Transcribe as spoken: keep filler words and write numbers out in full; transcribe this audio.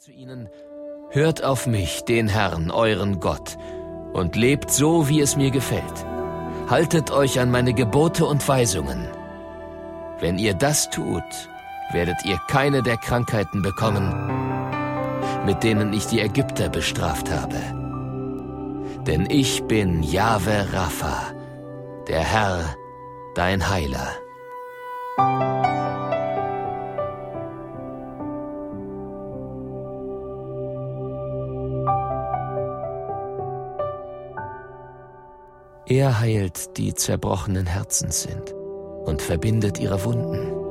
zu ihnen: Hört auf mich, den Herrn, euren Gott, und lebt so, wie es mir gefällt. Haltet euch an meine Gebote und Weisungen. Wenn ihr das tut, werdet ihr keine der Krankheiten bekommen, mit denen ich die Ägypter bestraft habe. Denn ich bin Jahwe Rapha, der Herr, dein Heiler. Er heilt, die zerbrochenen Herzens sind, und verbindet ihre Wunden.